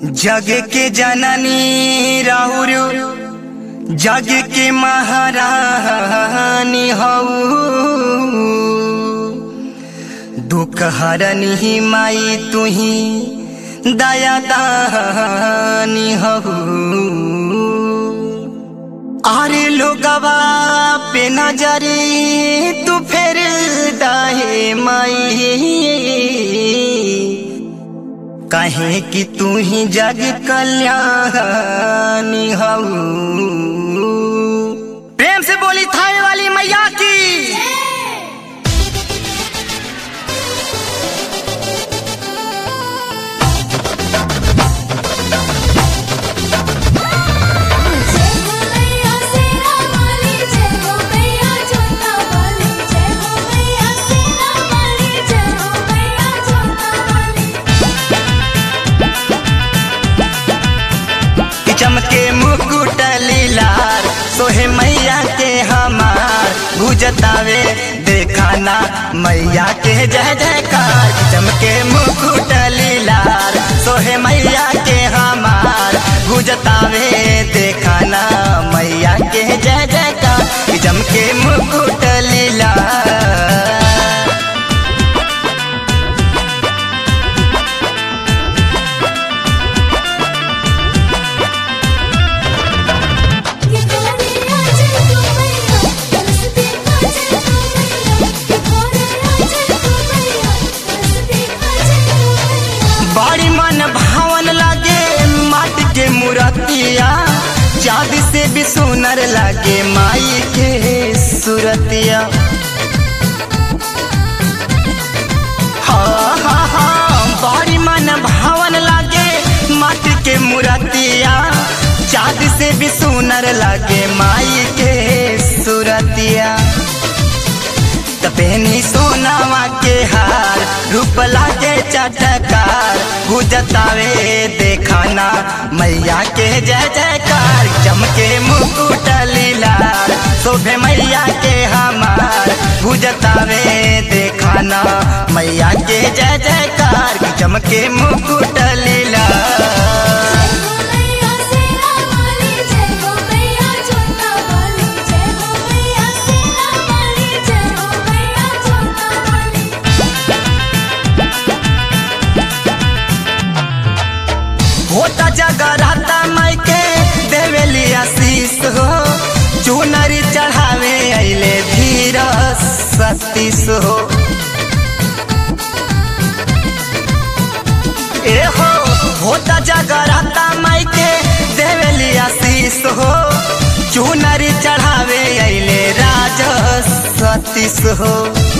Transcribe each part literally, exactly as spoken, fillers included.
जग के जननी राहुर जग के महारानी हऊ दुख हरनी माई तुही दया दानी हऊ। आरे लोगवा पे नजरी तू फेर दाहे माई कहे कि तू ही जग कल्याणी हऊ। प्रेम से बोली थावे वाली मैया की। चमके मुकुट लीलार सोहे मैया के हमार गुजतावे देखाना मैया के जय जयकार। चमके मुकुट लीलार सोहे मैया के हमार गुजतावे देखाना मैया के जय जयकार। चमके मुकुट लीलार बड़ी मन भावन लागे माटी के मूर्तिया चाँद से भी सुनर लागे माई के सूरतिया। हाँ हाँ हाँ बड़ी मन भावन लागे माटी के मूर्तिया चाँद से भी सुनर लागे माई के सूरतिया। तपेनी सोनावा के हार रूप लागे चटकार गुजतावे देखाना मैया के जय जयकार। चमके मुकुट लीलार शोभे मैया के हमार गुजतावे देखाना मैया के जय जयकार। चमके मुकुट लीलार होता जगराता माई के देवेली आशीष हो चुनरी चढ़ावे अइले धीर सतीश हो। ए हो होता जगराता माई के देवेली आशीष हो चुनरी चढ़ावे अइले राज सतीश हो।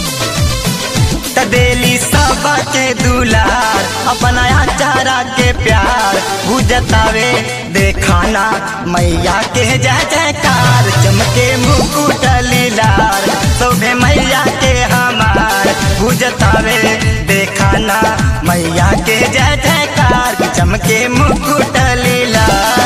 तदेली सबके दुलार अपना चारा के प्यार गुजतावे देखाना मैया के जय जयकार। चमके मुकुट लीलार शोभे मैया के हमार गुजतावे देखाना मैया के जय जयकार। चमके मुकुट लीलार